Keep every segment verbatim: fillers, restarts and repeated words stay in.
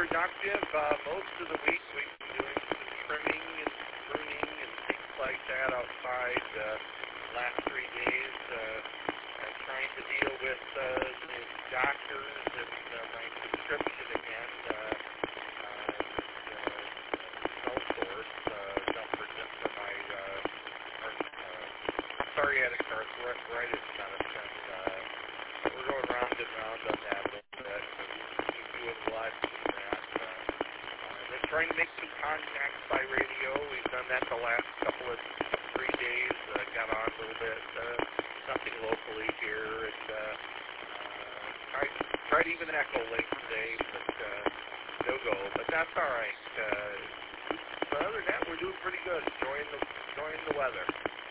productive. Uh, most of the week we've been doing some trimming and pruning and things like that outside. Uh, last three days, uh, I'm trying to deal with uh, the doctors and uh, my prescription again. Uh, uh, uh, Source, uh, no, for, for my uh, our, uh, psoriatic arthritis medicine. Uh, we're going round and round on that a little bit. We're doing a lot of that. Uh, uh, then trying to make some contacts by radio. We've done that the last couple of three days. Uh, got on a little bit. Uh, something locally here. And uh, uh, tried, tried even Echo late today, but uh, no go. But that's all right. Uh, but other than that, we're doing pretty good. Enjoying the, enjoying the weather.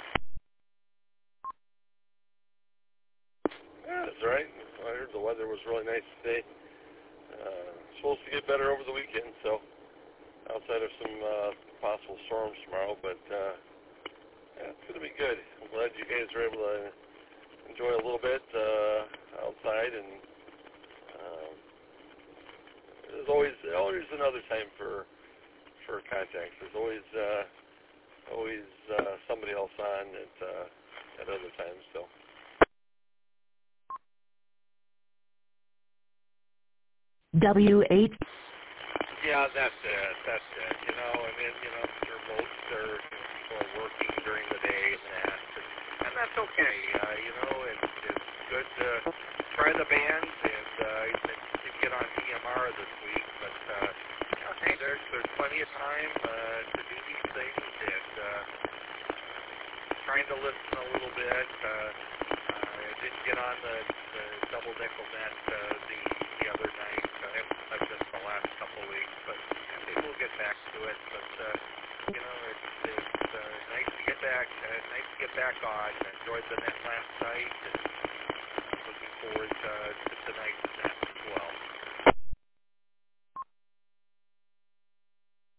Yeah, that's right. I heard the weather was really nice today. Uh, supposed to get better over the weekend, so outside of some uh, possible storms tomorrow, but uh, yeah, it's going to be good. I'm glad you guys were able to enjoy a little bit uh, outside, and um, there's always always another time for for contacts. There's always uh, always uh, somebody else on at uh, at other times, so. W eight. Yeah, that's it. That's it. You know, I mean, you know, your boats are, you know, people are working during the day and that, and, and that's okay. Uh, you know, it's, it's good to try the bands, and uh, I didn't get on E M R this week, but uh, you know, hey, there's there's plenty of time uh, to do these things, and uh, trying to listen a little bit. Uh, uh, I didn't get on the, the double nickel net uh, the the other night. Uh, I've missed the last couple of weeks, but maybe we'll get back to it. But uh, you know, it's, it's uh, nice to get back. Uh, nice to get back on. I enjoyed the net last night, and uh, looking forward uh, to tonight